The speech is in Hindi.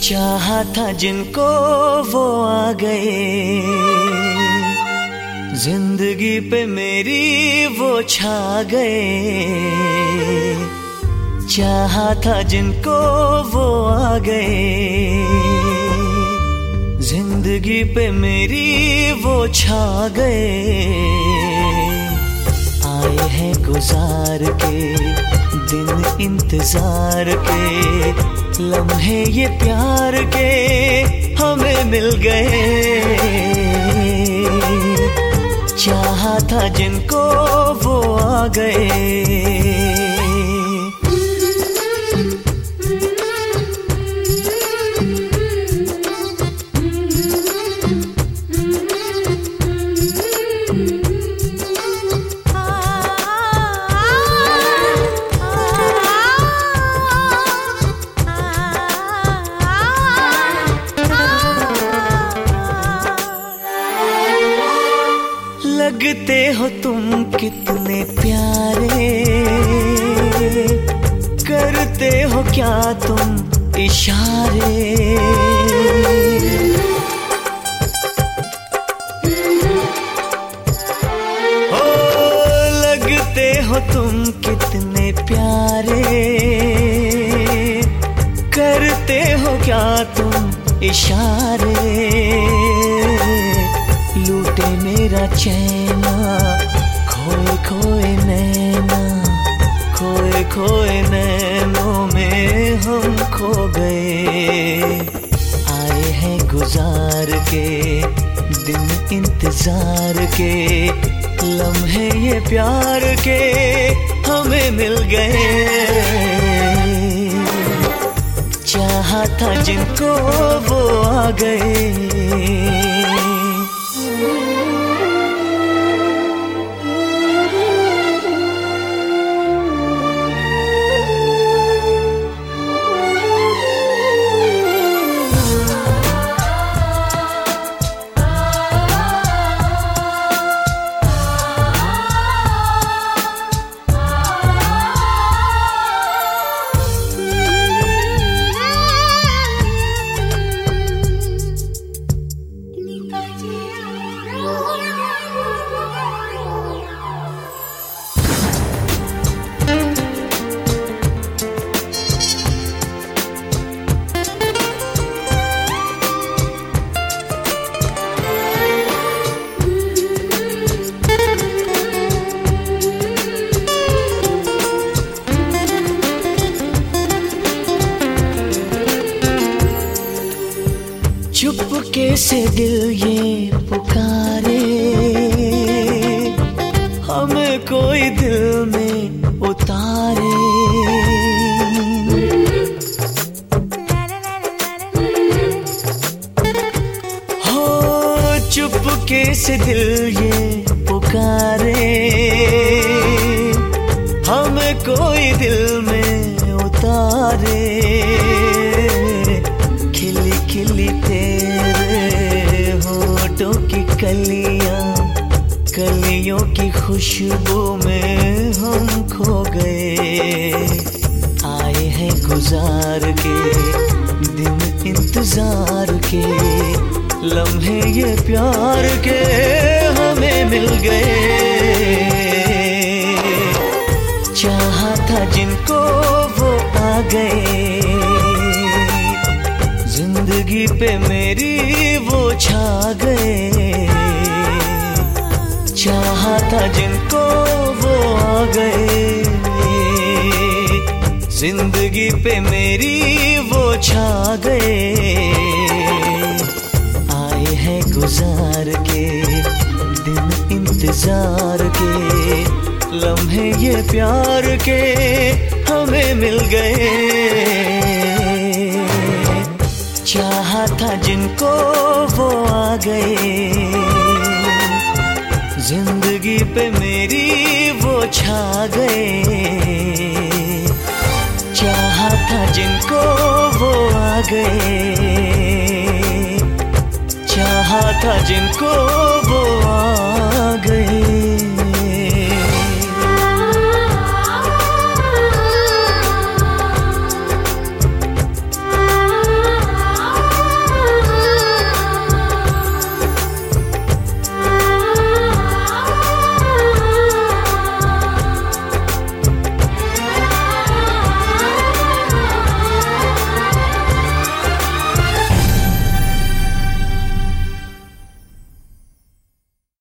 चाहा था जिनको वो आ गए, जिंदगी पे मेरी वो छा गए। चाहा था जिनको वो आ गए, जिंदगी पे मेरी वो छा गए। आए हैं गुजार के दिन इंतजार के, लम्हे ये प्यार के हमें मिल गए। चाहा था जिनको वो आ गए। लगते हो तुम कितने प्यारे, करते हो क्या तुम इशारे। हो लगते हो तुम कितने प्यारे, करते हो क्या तुम इशारे। लूटे मेरा चैना, खोए खोए नैना, खोए खोए नैनों में हम खो गए। आए हैं गुजार के दिन इंतजार के, लम्हे ये प्यार के हमें मिल गए। चाहा था जिनको वो आ गए। चुपके से दिल ये पुकारे, हमें कोई दिल में उतारे। हो चुपके से दिल ये पुकारे, हमें कोई दिल में उतारे। खिली खिली तेरे होठों की कलियां, कलियों की खुशबू में हम खो गए। आए हैं गुजार के दिन इंतजार के, लम्हे ये प्यार के हमें मिल गए। चाहा था जिनको वो आ गए, जिंदगी पे मेरी वो छा गए। चाहा था जिनको वो आ गए, जिंदगी पे मेरी वो छा गए। आए हैं गुजार के दिन इंतजार के, लम्हे ये प्यार के हमें मिल गए। चाहा था जिनको वो आ गए, जिंदगी पे मेरी वो छा गए। चाहा था जिनको वो आ गए, चाहा था जिनको वो आ गए।